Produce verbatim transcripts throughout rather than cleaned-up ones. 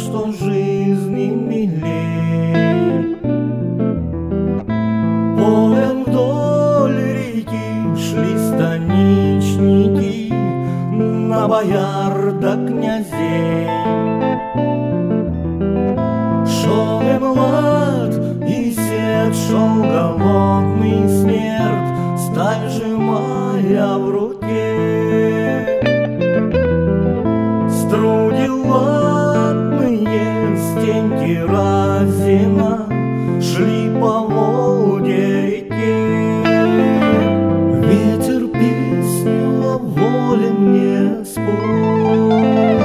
что жизни милей. Полем вдоль реки шли станичники на бояр да князей. Шел и млад, и сед, шел голодный смерть, сталь сжимая в руке. Струги латные, стеньки разина шли по Волге-реке. Ветер песню о воле мне спой,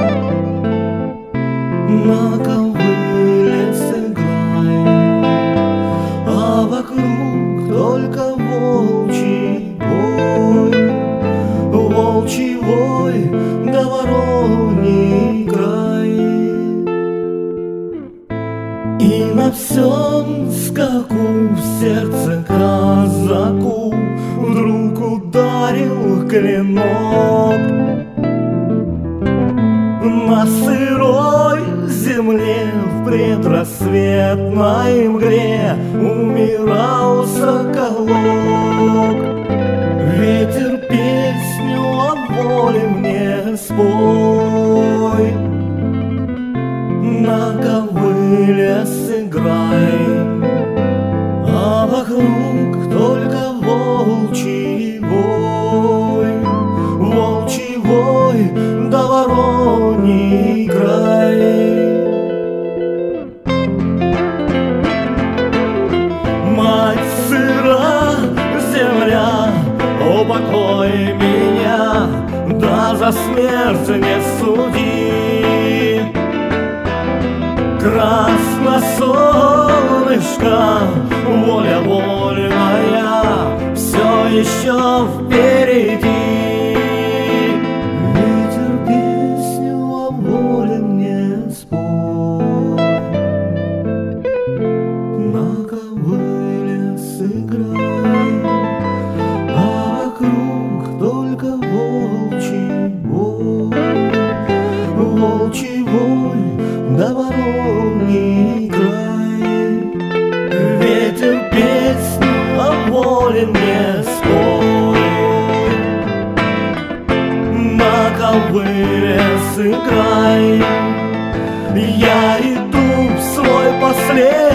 на ковыле сыграй, а вокруг только волчий бой, волчий вой да вороний край. И на всем скаку в сердце казаку вдруг ударил клинок. На сырой земле в предрассветной мгле умирал соколок. Ветер песню о воле мне спой, на ковыле сыграй, а вокруг только волчий вой, волчий вой да вороний край. Мать сыра, земля, упокой меня, да за смерть не суди. Красно солнышко, воля вольная, все еще впереди. Ветер песню о воле мне спой, на ковыле сыграй, а вокруг только волчий вой, волчий вой да вороний край. Ветер песню о воле мне спой, на ковыле сыграй. Я иду в свой последний